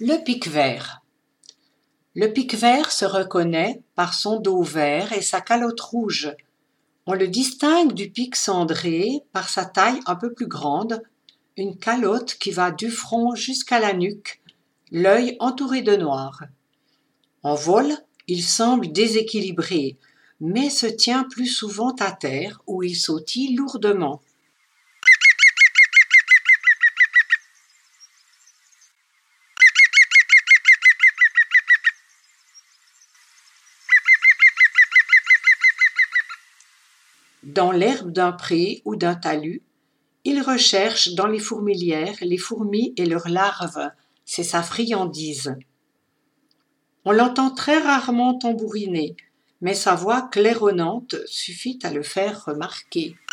Le pic-vert. Le pic-vert se reconnaît par son dos vert et sa calotte rouge. On le distingue du pic cendré par sa taille un peu plus grande, une calotte qui va du front jusqu'à la nuque, l'œil entouré de noir. En vol, il semble déséquilibré, mais se tient plus souvent à terre où il sautille lourdement. Dans l'herbe d'un pré ou d'un talus, il recherche dans les fourmilières les fourmis et leurs larves, c'est sa friandise. On l'entend très rarement tambouriner, mais sa voix claironnante suffit à le faire remarquer.